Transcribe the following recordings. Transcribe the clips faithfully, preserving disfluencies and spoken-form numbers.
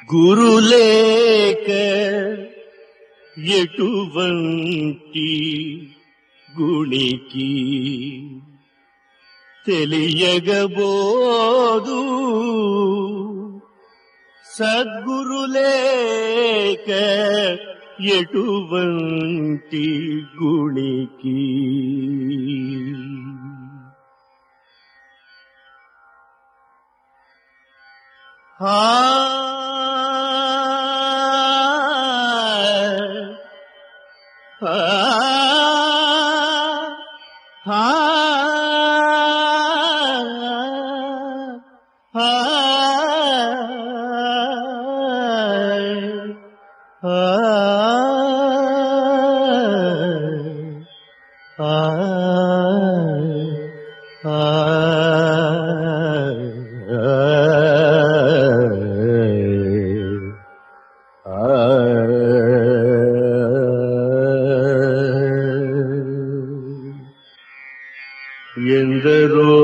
గురులేక ఎటువంటి గుణికి తెలియగబోదు, సద్గురులేక ఎటువంటి గుణికి. ఆ ఎందరో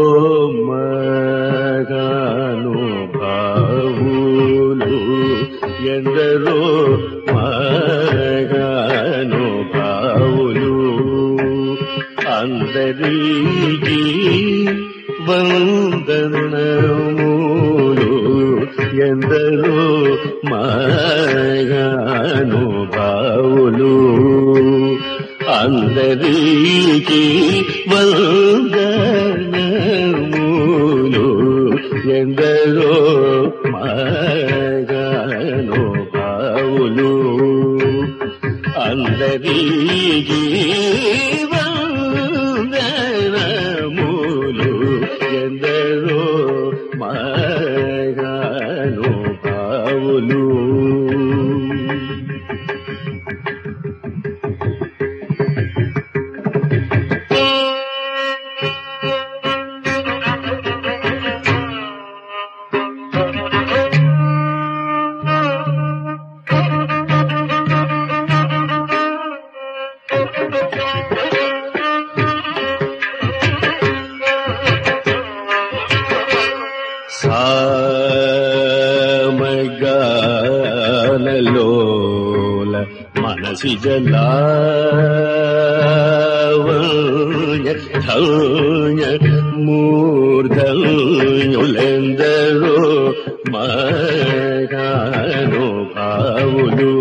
మహానుభావులు, ఎందరో మహానుభావులు, అందరికీ వందనములు. ఎందరో మహానుభావులు, అందరికీ వందనములు. ఎందరో మహానుభావులు, అందరికీ వందనములు. ఎందరో మహానుభావులు. సామగానలోల మనసిజ లావణ్య ధౌన్య మూర్ధన్యులెందరో మహానుభావులు.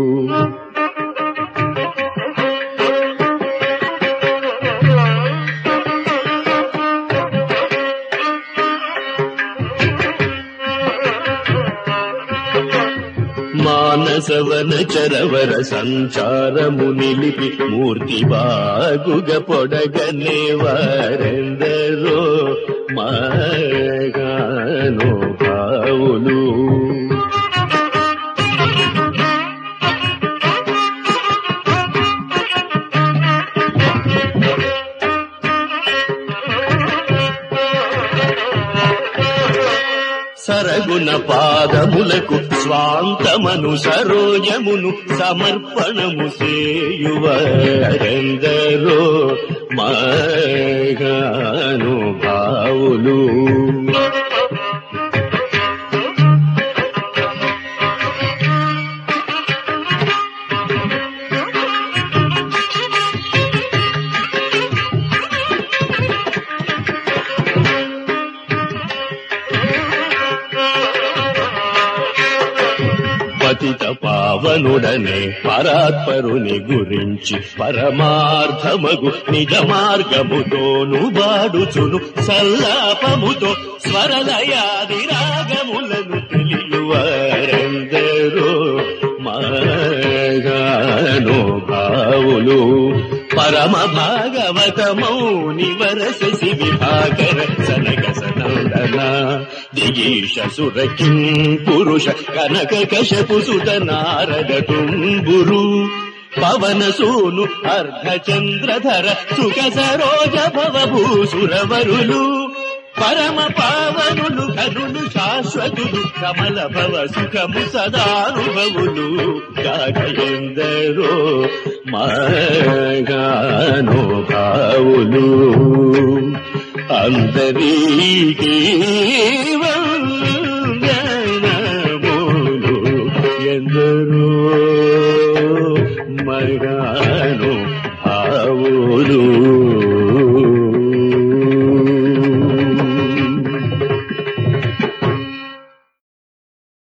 మానసవన చరవర సంచారము నిలిపి మూర్తి బాగుగ పొడగనే వారెందరో మహానుభావులు. సరగుణ పాదములకు స్వాంతమను సరోజమును సమర్పణము సేయువరెందరో మహానుభావులు. పతిత పావనుడనే పరాత్పరుని గురించి పరమార్థమగు నిజ మార్గముతోను బాడుచును సల్లాపముతో స్వరలయాది రాగములను తెలియువారెందరో మహానుభావులు. పరమ భాగవతమౌని వరససి విభాకర సనక సనందన దిగీష సురకిం పురుష కనక కశపు సుత నారద తుంబురు పవన సూను అర్ధచంద్రధర సుఖ సరోజ భవభూసురవరులు. పరమ పావనులు కనులు శాశ్వతులు కమల భవ సుఖము సదానుభవులు. కాకయందరో మహానుభావులు, అందరికీ వందనములు. మగాను